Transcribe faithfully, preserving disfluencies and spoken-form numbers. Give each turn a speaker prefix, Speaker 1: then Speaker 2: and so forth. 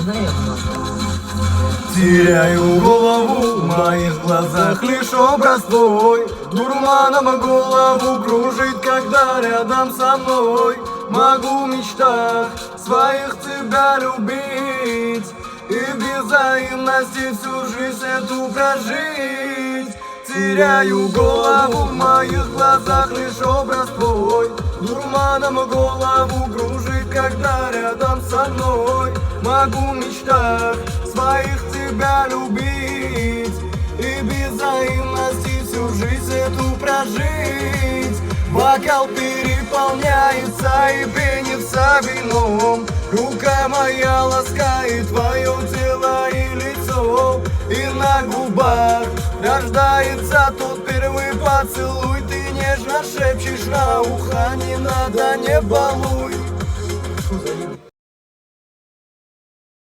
Speaker 1: Теряю голову, в моих глазах лишь образ твой. Дурманом голову кружит, когда рядом со мной. Могу в мечтах своих тебя любить и без взаимности всю жизнь эту прожить. Теряю голову, в моих глазах лишь образ твой. Дурманом голову кружит, когда рядом со мной. Могу в мечтах своих тебя любить и без взаимности всю жизнь эту прожить. Бокал переполняется и пенится вином. Рука моя ласкает твое тело и лицо, и на губах рождается тот первый поцелуй. Ты нежно шепчешь на ухо: не надо, не балуй.